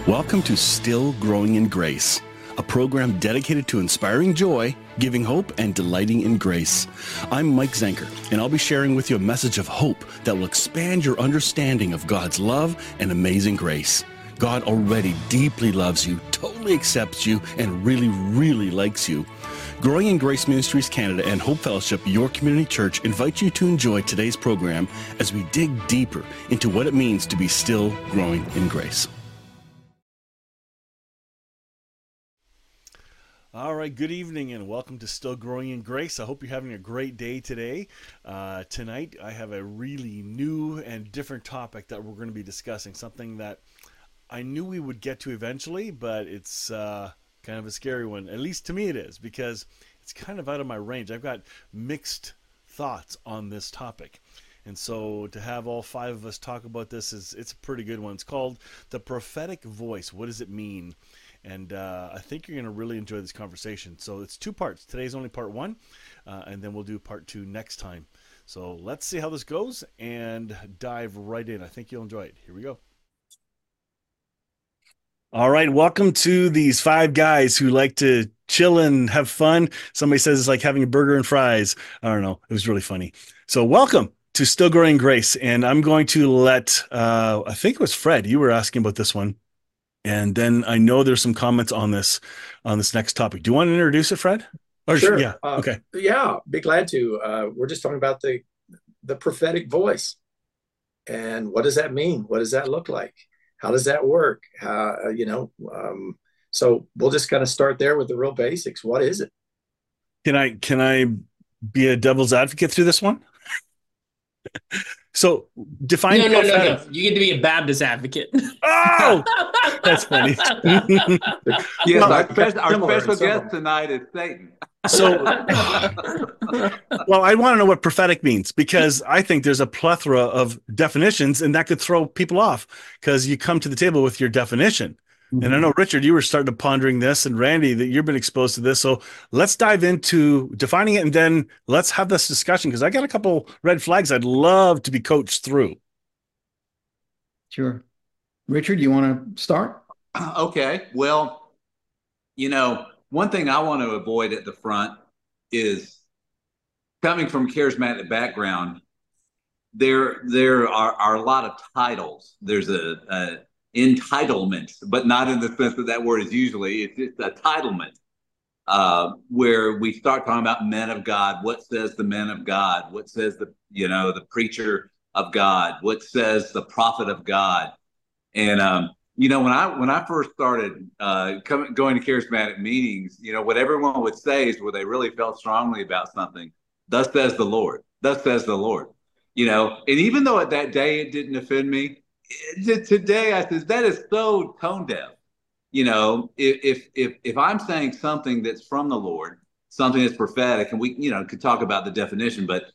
Welcome to Still Growing in Grace, a program dedicated to inspiring joy, giving hope, and delighting in grace. I'm Mike Zenker, and I'll be sharing with you a message of hope that will expand your understanding of God's love and amazing grace. God already deeply loves you, totally accepts you, and really, really likes you. Growing in Grace Ministries Canada and Hope Fellowship, your community church, invite you to enjoy today's program as we dig deeper into what it means to be still growing in grace. All right, good evening and welcome to Still Growing in Grace. I hope you're having a great day today. Tonight, I have a really new and different topic that we're going to be discussing, something that I knew we would get to eventually, but it's kind of a scary one. At least to me it is, because it's kind of out of my range. I've got mixed thoughts on this topic. And so to have all five of us talk about this, it's a pretty good one. It's called The Prophetic Voice. What does it mean? And I think you're going to really enjoy this conversation. So it's two parts. Today's only part one, and then we'll do part two next time. So let's see how this goes and dive right in. I think you'll enjoy it. Here we go. All right, welcome to these five guys who like to chill and have fun. Somebody says it's like having a burger and fries. I don't know. It was really funny. So welcome to Still Growing Grace. And I'm going to let, I think it was Fred, you were asking about this one. And then I know there's some comments on this next topic. Do you want to introduce it, Fred? Or, sure. Yeah. Okay. Yeah, be glad to. We're just talking about the prophetic voice. And what does that mean? What does that look like? How does that work? So we'll just kind of start there with the real basics. What is it? Can I be a devil's advocate through this one? So define no. You get to be a Baptist advocate. Oh, that's funny. Yes, our special guest tonight is Satan. So, well, I want to know what prophetic means, because I think there's a plethora of definitions, and that could throw people off because you come to the table with your definition. Mm-hmm. And I know, Richard, you were starting to pondering this, and Randy, that you've been exposed to this. So let's dive into defining it, and then let's have this discussion, because I got a couple red flags I'd love to be coached through. Sure. Richard, you want to start? Okay. Well, one thing I want to avoid at the front is, coming from a charismatic background, there are a lot of titles. There's a entitlement, but not in the sense that word is usually. It's just a titlement, where we start talking about men of God. What says the men of God? What says the preacher of God? What says the prophet of God? And when I first started going to charismatic meetings, what everyone would say is, where they really felt strongly about something, thus says the Lord, thus says the Lord. And even though at that day it didn't offend me, today I said, that is so tone deaf. If I'm saying something that's from the Lord, something that's prophetic, and we could talk about the definition, but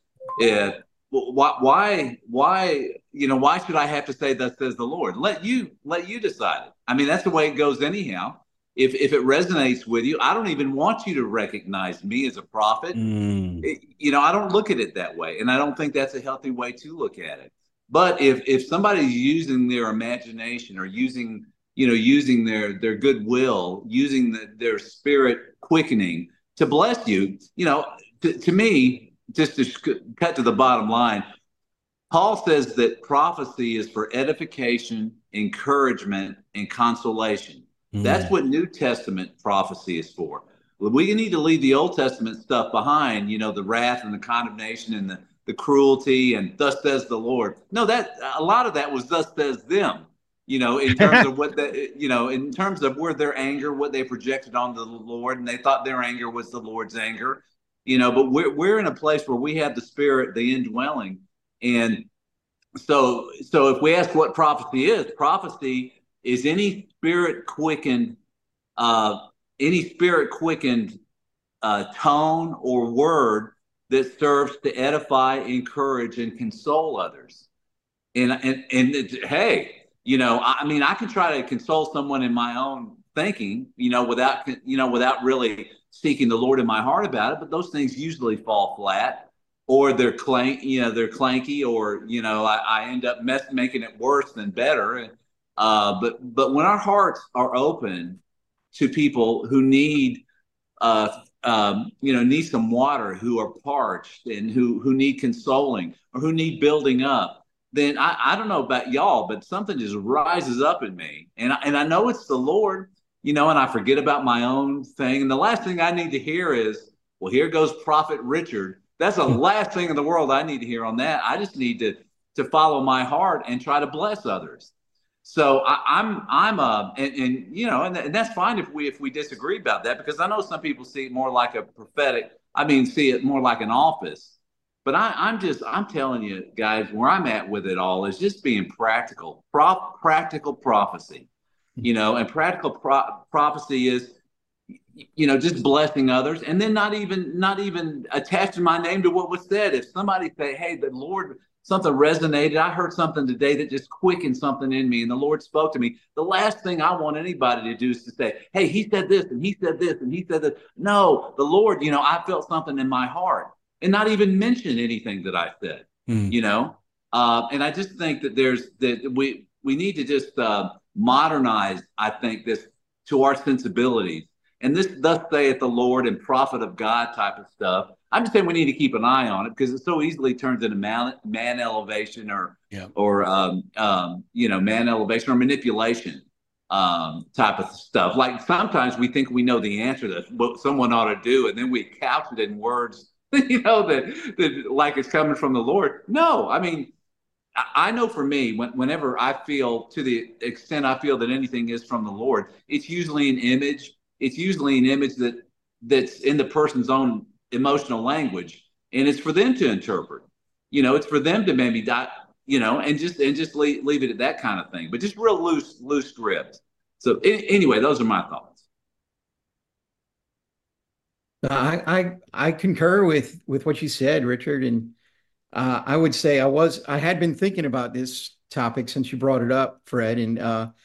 why should I have to say thus says the Lord? Let you decide it. I mean, that's the way it goes anyhow. If it resonates with you, I don't even want you to recognize me as a prophet. I don't look at it that way, and I don't think that's a healthy way to look at it. But if somebody's using their imagination, or using their goodwill, using their spirit quickening to bless you, to me, just to cut to the bottom line, Paul says that prophecy is for edification, encouragement, and consolation. That's what New Testament prophecy is for. We need to leave the Old Testament stuff behind, the wrath and the condemnation and the cruelty and thus says the Lord. No, that a lot of that was thus says them, in terms of what in terms of where their anger, what they projected onto the Lord, and they thought their anger was the Lord's anger, but we're in a place where we have the Spirit, the indwelling. And so if we ask what prophecy is any spirit quickened tone or word that serves to edify, encourage, and console others. And hey, I can try to console someone in my own thinking, without really seeking the Lord in my heart about it. But those things usually fall flat, or they're clanky, or I end up making it worse than better. But when our hearts are open to people who need need some water, who are parched and who need consoling or who need building up, then I don't know about y'all, but something just rises up in me, and I know it's the Lord, and I forget about my own thing, and the last thing I need to hear is, well, here goes Prophet Richard. That's the last thing in the world I need to hear on that. I just need to follow my heart and try to bless others. So and that's fine if we disagree about that, because I know some people see it more like a prophetic. See it more like an office. But I'm telling you guys, where I'm at with it all is just being practical, practical prophecy, and practical prophecy is, just blessing others, and then not even attaching my name to what was said. If somebody say, hey, the Lord, something resonated, I heard something today that just quickened something in me, and the Lord spoke to me, the last thing I want anybody to do is to say, hey, he said this and he said this and he said that. No, the Lord, I felt something in my heart, and not even mention anything that I said. And I just think that we need to just modernize, I think, this to our sensibilities. And this thus saith the Lord and prophet of God type of stuff. I'm just saying we need to keep an eye on it, because it so easily turns into man elevation or man elevation or manipulation type of stuff. Like sometimes we think we know the answer to what someone ought to do, and then we couch it in words, that like it's coming from the Lord. No, I know for me, whenever I feel, to the extent I feel that anything is from the Lord, it's usually an image. It's usually an image that's in the person's own emotional language, and it's for them to interpret. It's for them to maybe and just leave it at that kind of thing. But just real loose scripts. So anyway, those are my thoughts. I concur with what you said, Richard, and I would say I had been thinking about this topic since you brought it up, Fred, and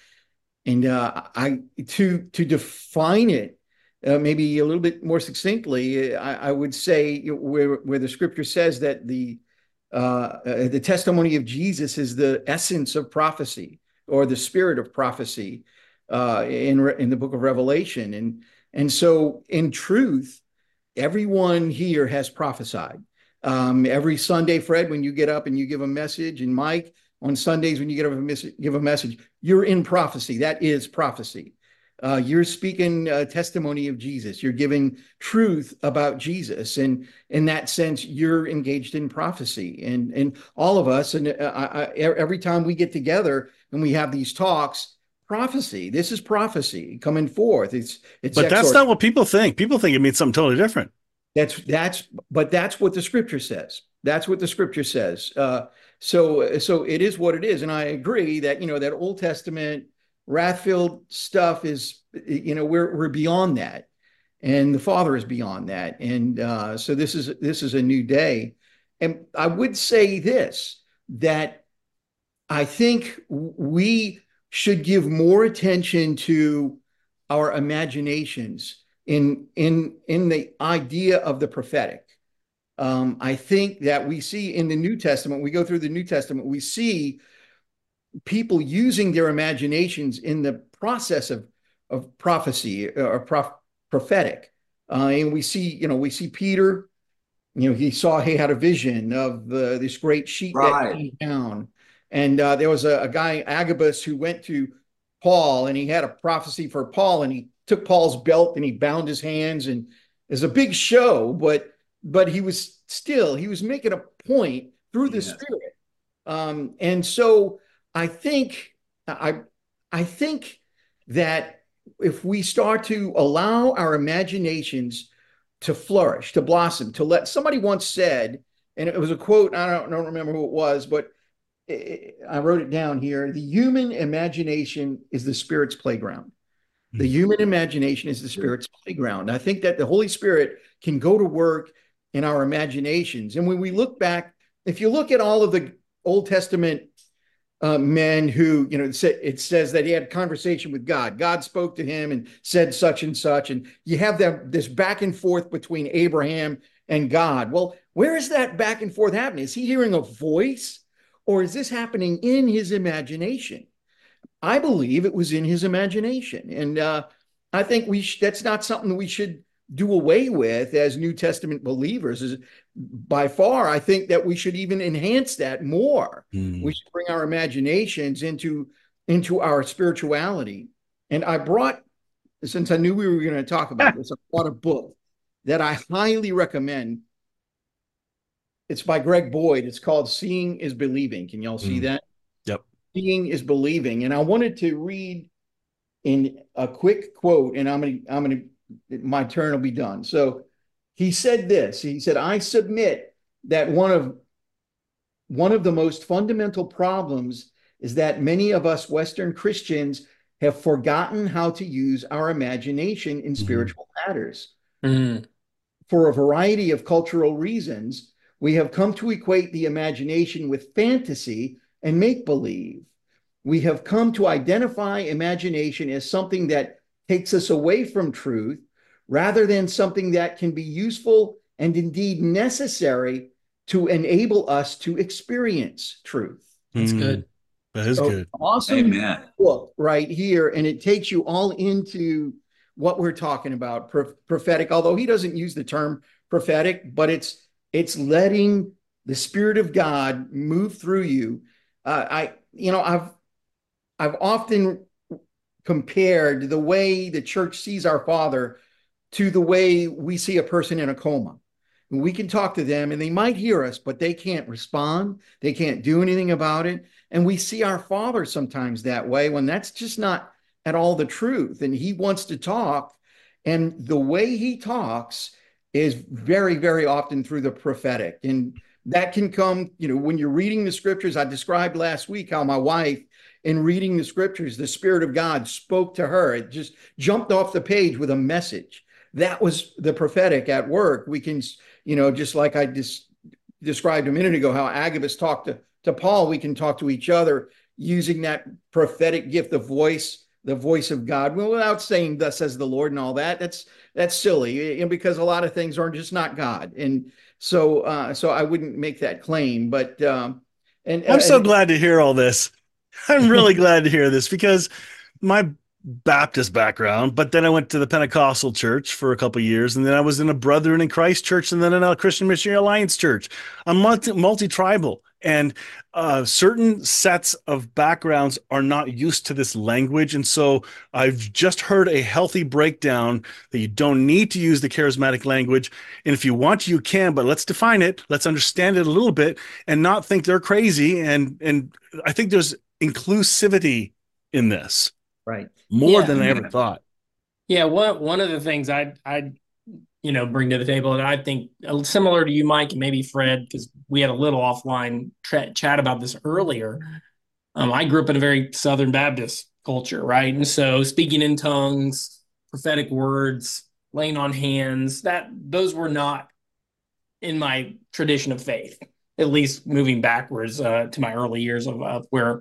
I to define it maybe a little bit more succinctly, I would say where the scripture says that the testimony of Jesus is the essence of prophecy, or the spirit of prophecy in the book of Revelation, and so in truth, everyone here has prophesied. Every Sunday, Fred, when you get up and you give a message, and Mike, on Sundays when you give a message, you're in prophecy. That is prophecy. You're speaking testimony of Jesus. You're giving truth about Jesus, and in that sense, you're engaged in prophecy. And all of us, and every time we get together and we have these talks, prophecy. This is prophecy coming forth. It's. But that's not what people think. People think it means something totally different. But that's what the scripture says. That's what the scripture says. So it is what it is. And I agree that, that Old Testament wrath-filled stuff is, we're beyond that, and the Father is beyond that. And so this is a new day. And I would say this, that I think we should give more attention to our imaginations in the idea of the prophetic. I think that we see in the New Testament, we go through the New Testament, we see people using their imaginations in the process of prophecy or prophetic. And we see Peter, he had a vision of this great sheet that came down. And there was a guy, Agabus, who went to Paul, and he had a prophecy for Paul, and he took Paul's belt and he bound his hands, and it's a big show, but he was making a point through the Spirit. And so I think that if we start to allow our imaginations to flourish, to blossom, to let, somebody once said, and it was a quote, I don't remember who it was, but I wrote it down here: the human imagination is the Spirit's playground. The human imagination is the Spirit's playground. I think that the Holy Spirit can go to work in our imaginations. And when we look back, if you look at all of the Old Testament men who, it says that he had a conversation with God. God spoke to him and said such and such. And you have this back and forth between Abraham and God. Well, where is that back and forth happening? Is he hearing a voice, or is this happening in his imagination? I believe it was in his imagination. And I think that's not something that we should do away with as New Testament believers. By far, I think that we should even enhance that more. We should bring our imaginations into our spirituality. And I brought, since I knew we were going to talk about this, I brought a book that I highly recommend. It's by Greg Boyd. It's called Seeing is Believing. Can y'all see that? Yep. Seeing is Believing. And I wanted to read in a quick quote, and my turn will be done. So he said this. He said, "I submit that one of the most fundamental problems is that many of us Western Christians have forgotten how to use our imagination in spiritual matters. For a variety of cultural reasons, we have come to equate the imagination with fantasy and make-believe. We have come to identify imagination as something that takes us away from truth rather than something that can be useful and indeed necessary to enable us to experience truth." That's good. That is good. Awesome. Amen. Book right here, and it takes you all into what we're talking about, prophetic, although he doesn't use the term prophetic, but it's letting the Spirit of God move through you. I've often compared the way the church sees our Father to the way we see a person in a coma. We can talk to them and they might hear us, but they can't respond. They can't do anything about it. And we see our Father sometimes that way when that's just not at all the truth. And he wants to talk. And the way he talks is very, very often through the prophetic. And that can come, when you're reading the scriptures. I described last week how my wife, in reading the scriptures, the Spirit of God spoke to her. It just jumped off the page with a message. That was the prophetic at work. We can, just like I described a minute ago, how Agabus talked to Paul, we can talk to each other using that prophetic gift, the voice of God. Well, without saying "thus says the Lord" and all that, that's silly, because a lot of things are just not God. And so I wouldn't make that claim. But I'm so glad to hear all this. I'm really glad to hear this, because my Baptist background, but then I went to the Pentecostal church for a couple of years, and then I was in a Brethren in Christ church, and then in a Christian Missionary Alliance church. I'm multi-tribal, and certain sets of backgrounds are not used to this language. And so I've just heard a healthy breakdown that you don't need to use the charismatic language. And if you want to, you can, but let's define it. Let's understand it a little bit and not think they're crazy. And I think there's inclusivity in this. Right. More than I ever thought. Yeah. One of the things I'd bring to the table, and I think similar to you, Mike, and maybe Fred, because we had a little offline chat about this earlier. I grew up in a very Southern Baptist culture, right? And so speaking in tongues, prophetic words, laying on hands, those were not in my tradition of faith, at least moving backwards to my early years of where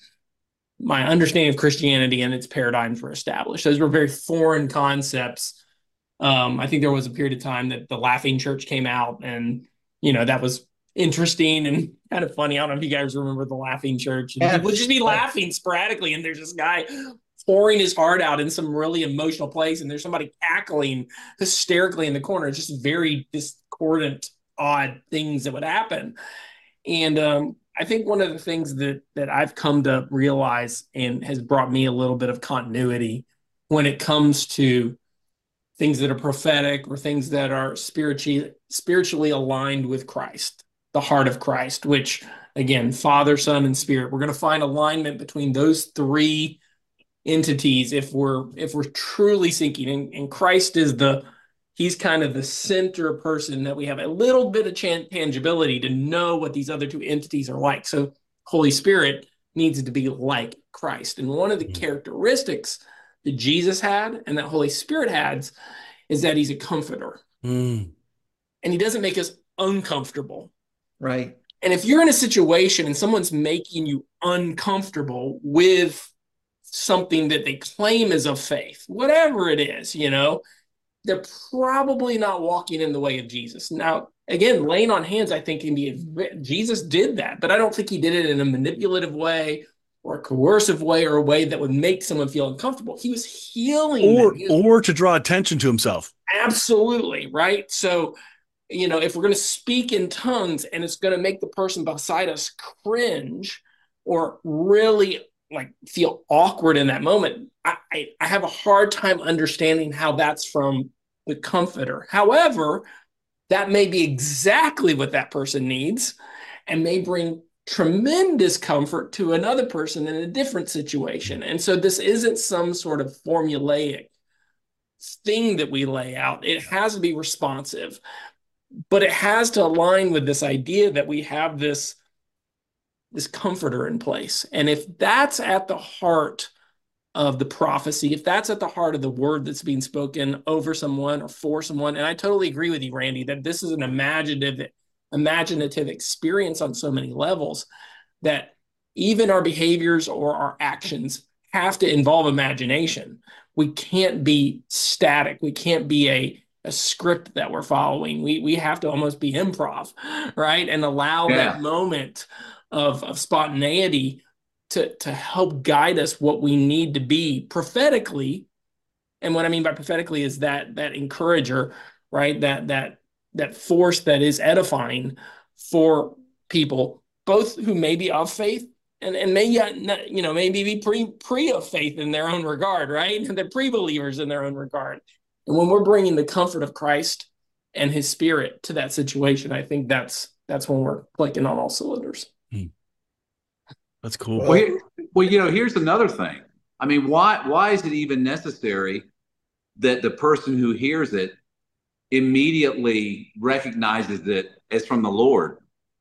my understanding of Christianity and its paradigms were established. Those were very foreign concepts. I think there was a period of time that the Laughing Church came out, and that was interesting and kind of funny. I don't know if you guys remember the Laughing Church. And people would just be laughing sporadically, and there's this guy pouring his heart out in some really emotional place, and there's somebody cackling hysterically in the corner. It's just very discordant, odd things that would happen. And I think one of the things that I've come to realize and has brought me a little bit of continuity when it comes to things that are prophetic or things that are spiritually aligned with Christ, the heart of Christ, which, again, Father, Son, and Spirit. We're going to find alignment between those three entities if we're truly seeking. And Christ is he's kind of the center person that we have a little bit of tangibility to know what these other two entities are like. So Holy Spirit needs to be like Christ. And one of the characteristics that Jesus had and that Holy Spirit has is that he's a comforter. And he doesn't make us uncomfortable. Right. And if you're in a situation and someone's making you uncomfortable with something that they claim is of faith, whatever it is, they're probably not walking in the way of Jesus. Now, again, laying on hands, I think, Jesus did that, but I don't think he did it in a manipulative way or a coercive way or a way that would make someone feel uncomfortable. He was healing them. Or to draw attention to himself. Absolutely, right? So, if we're going to speak in tongues and it's going to make the person beside us cringe or really like feel awkward in that moment, I have a hard time understanding how that's from the comforter. However, that may be exactly what that person needs and may bring tremendous comfort to another person in a different situation. And so this isn't some sort of formulaic thing that we lay out. It has to be responsive, but it has to align with this idea that we have this comforter in place. And if that's at the heart of the prophecy, if that's at the heart of the word that's being spoken over someone or for someone, and I totally agree with you, Randy, that this is an imaginative experience on so many levels, that even our behaviors or our actions have to involve imagination. We can't be static. We can't be a script that we're following. We have to almost be improv, right? And allow that moment of spontaneity to help guide us what we need to be prophetically. And what I mean by prophetically is that encourager, right? That force that is edifying for people, both who may be of faith and maybe be pre of faith in their own regard, right? They're pre-believers in their own regard. And when we're bringing the comfort of Christ and his spirit to that situation, I think that's when we're clicking on all cylinders. That's cool. Well, here's another thing. I mean, why is it even necessary that the person who hears it immediately recognizes it as from the Lord?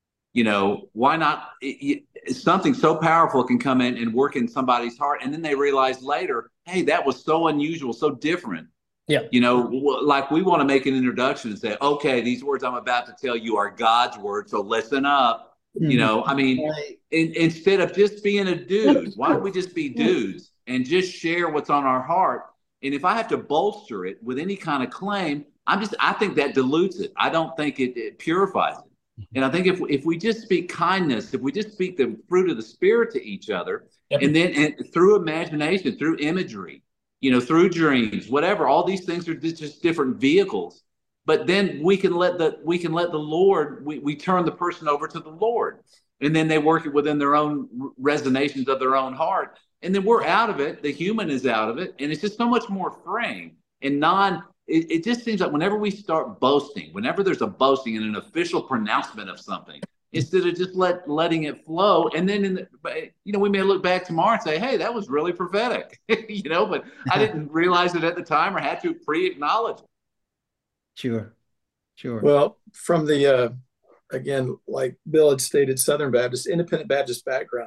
Why not? Something so powerful can come in and work in somebody's heart, and then they realize later, hey, that was so unusual, so different. Yeah. Like we want to make an introduction and say, okay, these words I'm about to tell you are God's words, so listen up. I mean, instead of just being a dude, why don't we just be dudes and just share what's on our heart? And if I have to bolster it with any kind of claim, I think that dilutes it. I don't think it purifies it. And I think if we just speak kindness, if we just speak the fruit of the Spirit to each other, and through imagination, through imagery, through dreams, whatever, all these things are just different vehicles. But then we can let the Lord, we turn the person over to the Lord, and then they work it within their own resonations of their own heart. And then we're out of it. The human is out of it. And it's just so much more freeing and it just seems like whenever we start boasting, whenever there's a boasting and an official pronouncement of something, instead of just letting it flow. And then we may look back tomorrow and say, hey, that was really prophetic, but I didn't realize it at the time or had to pre-acknowledge it. Sure. Well, from the, again, like Bill had stated, Southern Baptist, Independent Baptist background.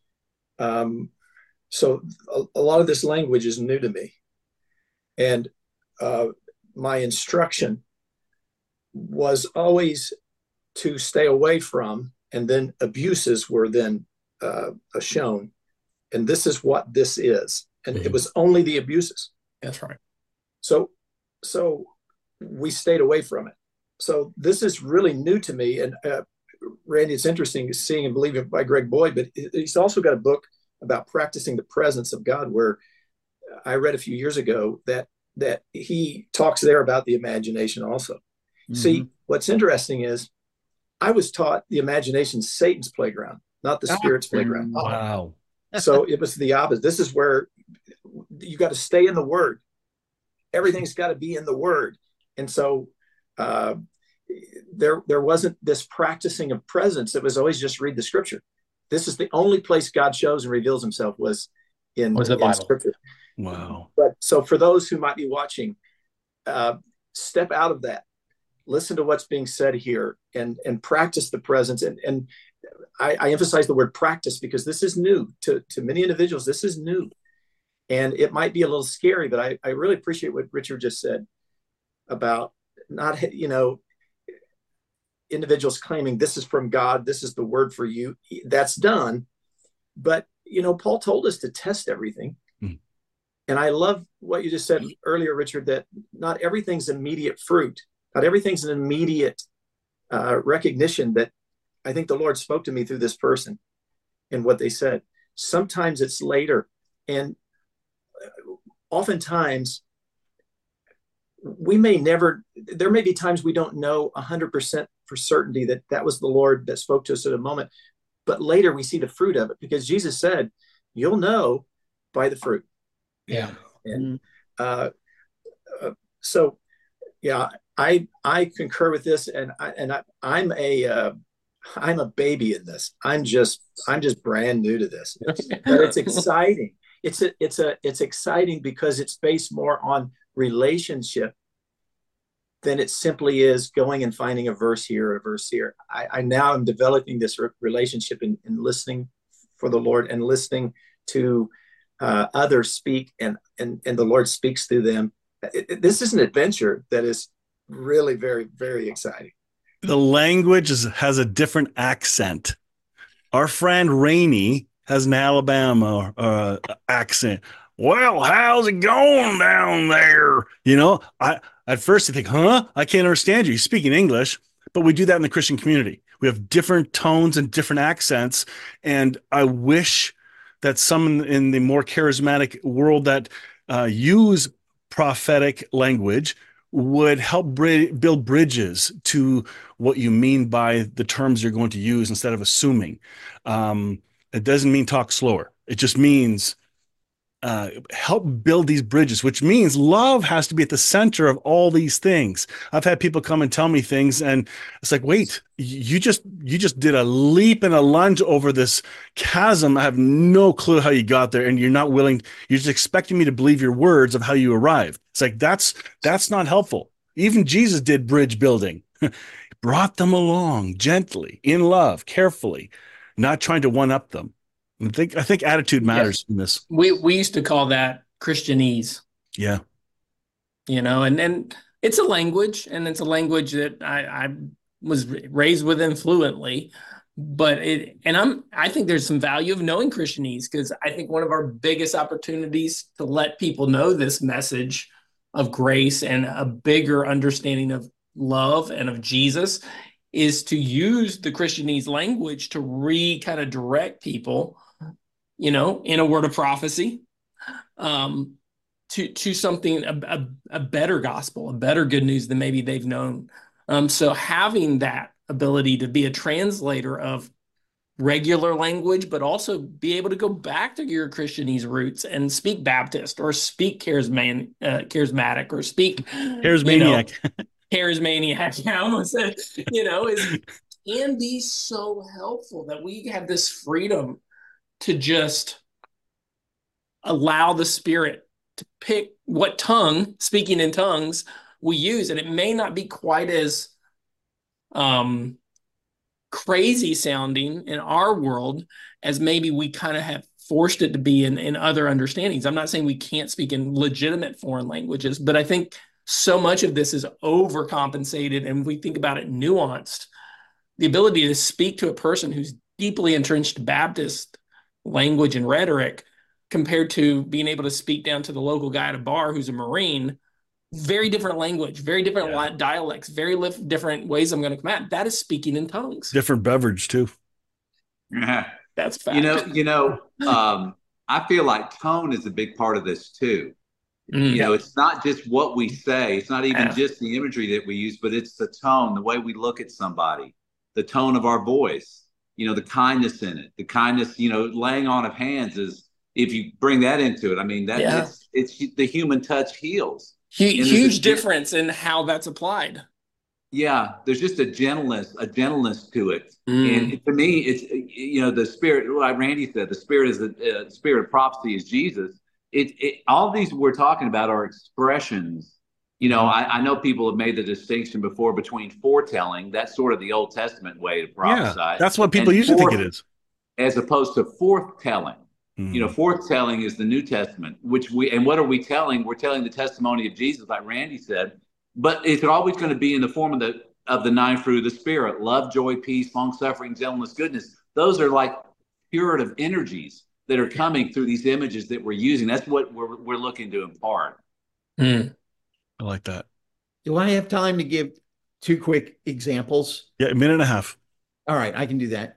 So a lot of this language is new to me. And my instruction was always to stay away from, and then abuses were then shown. And this is what this is. And it was only the abuses. That's right. So we stayed away from it. So this is really new to me. And Randy, it's interesting seeing and believing by Greg Boyd, but he's also got a book about practicing the presence of God, where I read a few years ago that he talks there about the imagination also. Mm-hmm. See, what's interesting is I was taught the imagination's Satan's playground, not the Spirit's playground. Wow. So it was the opposite. This is where you got to stay in the Word. Everything's got to be in the Word. And so there wasn't this practicing of presence. It was always just read the Scripture. This is the only place God shows and reveals himself was in the Bible. Scripture. Wow. But so for those who might be watching, step out of that. Listen to what's being said here and practice the presence. And I emphasize the word practice because this is new to many individuals. This is new. And it might be a little scary, but I really appreciate what Richard just said about not, individuals claiming this is from God, this is the word for you. That's done. But, Paul told us to test everything. Mm. And I love what you just said earlier, Richard, that not everything's immediate fruit. Not everything's an immediate recognition that I think the Lord spoke to me through this person and what they said. Sometimes it's later. And oftentimes there may be times we don't know 100% for certainty that that was the Lord that spoke to us at a moment, but later we see the fruit of it, because Jesus said, you'll know by the fruit. Yeah. And so, yeah, I concur with this, and I'm a baby in this. I'm just brand new to this, but it's exciting. It's exciting because it's based more on relationship than it simply is going and finding a verse here or a verse here. I now am developing this relationship in listening for the Lord and listening to others speak, and the Lord speaks through them. This is an adventure that is really very, very exciting. The language has a different accent. Our friend Rainey has an Alabama accent. Well, how's it going down there? You know, at first I think, I can't understand you. You're speaking English, but we do that in the Christian community. We have different tones and different accents. And I wish that some in the more charismatic world that use prophetic language would help build bridges to what you mean by the terms you're going to use instead of assuming. It doesn't mean talk slower. It just means help build these bridges, which means love has to be at the center of all these things. I've had people come and tell me things, and it's like, wait, you just did a leap and a lunge over this chasm. I have no clue how you got there, and you're not willing. You're just expecting me to believe your words of how you arrived. It's like that's not helpful. Even Jesus did bridge building, brought them along gently, in love, carefully, not trying to one up them. I think attitude matters in this. We used to call that Christianese. Yeah. You know, and it's a language, and it's a language that I was raised with fluently, but I think there's some value of knowing Christianese, because I think one of our biggest opportunities to let people know this message of grace and a bigger understanding of love and of Jesus is to use the Christianese language to kind of direct people, you know, in a word of prophecy, to something, a better gospel, a better good news than maybe they've known. So having that ability to be a translator of regular language, but also be able to go back to your Christianese roots and speak Baptist or speak charismatic or speak charismaniac. Charismaniac, I almost said, you know, can be so helpful that we have this freedom to just allow the Spirit to pick what tongue, speaking in tongues, we use. And it may not be quite as crazy sounding in our world as maybe we kind of have forced it to be in other understandings. I'm not saying we can't speak in legitimate foreign languages, but I think so much of this is overcompensated, and we think about it nuanced. The ability to speak to a person who's deeply entrenched Baptist language and rhetoric compared to being able to speak down to the local guy at a bar who's a Marine, very different language, very different dialects, very different ways I'm going to come at. That is speaking in tongues. Different beverage too. Yeah. That's fact. I feel like tone is a big part of this too. You know, it's not just what we say. It's not even just the imagery that we use, but it's the tone, the way we look at somebody, the tone of our voice, you know, the kindness in it, the kindness, you know, laying on of hands is, if you bring that into it, I mean, it's the human touch heals. Huge difference in how that's applied. Yeah, there's just a gentleness to it. And to me, it's, you know, the Spirit, like Randy said, the Spirit is the Spirit of prophecy is Jesus. All these we're talking about are expressions. You know, I know people have made the distinction before between foretelling, that's sort of the Old Testament way to prophesy. Yeah, that's what people usually think it is. As opposed to forthtelling. You know, forthtelling is the New Testament, and what are we telling? We're telling the testimony of Jesus, like Randy said, but it's always going to be in the form of the 9 fruit of the Spirit: love, joy, peace, long suffering, gentleness, goodness. Those are like curative energies that are coming through these images that we're using. That's what we're looking to impart. I like that. Do I have time to give 2 quick examples? Yeah, a minute and a half. All right, I can do that.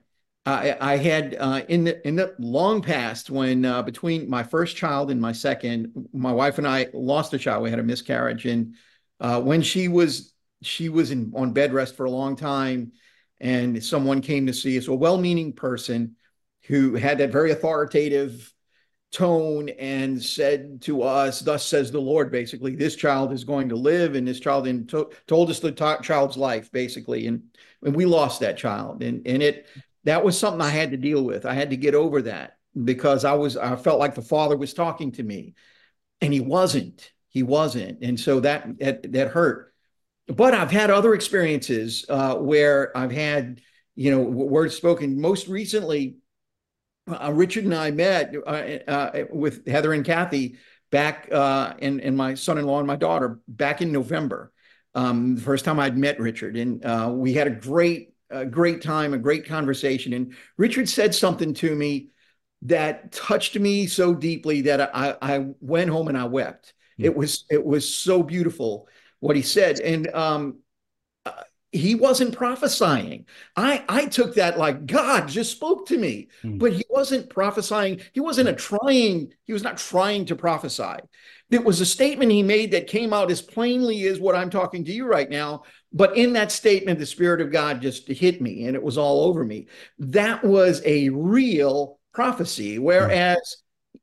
I had in the long past, when between my first child and my second, my wife and I lost a child. We had a miscarriage, and when she was on bed rest for a long time, and someone came to see us, a well-meaning person who had that very authoritative tone and said to us, "Thus says the Lord," basically, "this child is going to live," and this child told us the child's life, basically, and we lost that child, and that was something I had to deal with. I had to get over that, because I felt like the Father was talking to me, and he wasn't, and so that hurt. But I've had other experiences where I've had, words spoken. Most recently, Richard and I met with Heather and Kathy back, and my son-in-law and my daughter back in November. The first time I'd met Richard, and we had a great time, a great conversation. And Richard said something to me that touched me so deeply that I went home and I wept. It was so beautiful what he said. And he wasn't prophesying. I took that like God just spoke to me, but he wasn't prophesying. He was not trying to prophesy. It was a statement he made that came out as plainly as what I'm talking to you right now. But in that statement, the Spirit of God just hit me, and it was all over me. That was a real prophecy. Whereas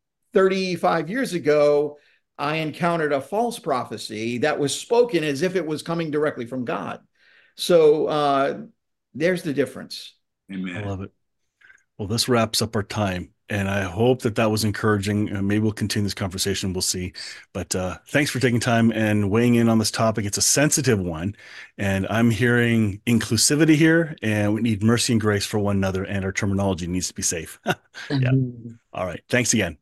35 years ago, I encountered a false prophecy that was spoken as if it was coming directly from God. So there's the difference. Amen. I love it. Well, this wraps up our time, and I hope that was encouraging. Maybe we'll continue this conversation. We'll see. But thanks for taking time and weighing in on this topic. It's a sensitive one, and I'm hearing inclusivity here, and we need mercy and grace for one another, and our terminology needs to be safe. Yeah. All right. Thanks again.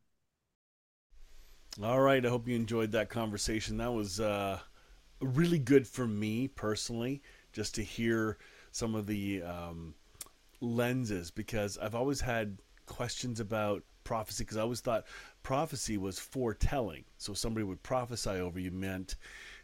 All right. I hope you enjoyed that conversation. That was really good for me personally, just to hear some of the lenses, because I've always had questions about prophecy, because I always thought prophecy was foretelling. So somebody would prophesy over you meant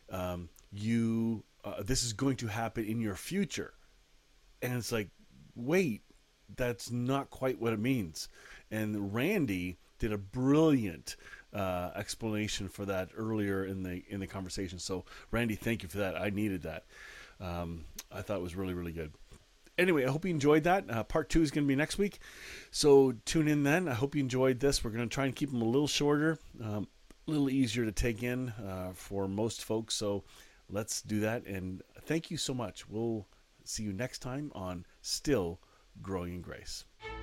this is going to happen in your future. And it's like, wait, that's not quite what it means. And Randy did a brilliant explanation for that earlier in the conversation. So Randy, thank you for that. I needed that. I thought it was really, really good. Anyway, I hope you enjoyed that. Part 2 is going to be next week, so tune in then. I hope you enjoyed this. We're going to try and keep them a little shorter, a little easier to take in for most folks, so let's do that. And thank you so much. We'll see you next time on Still Growing in Grace.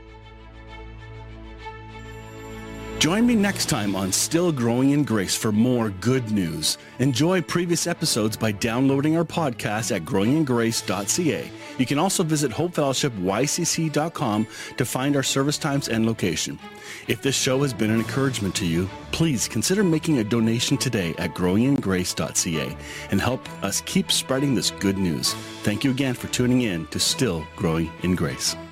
Join me next time on Still Growing in Grace for more good news. Enjoy previous episodes by downloading our podcast at growingingrace.ca. You can also visit hopefellowshipycc.com to find our service times and location. If this show has been an encouragement to you, please consider making a donation today at growingingrace.ca and help us keep spreading this good news. Thank you again for tuning in to Still Growing in Grace.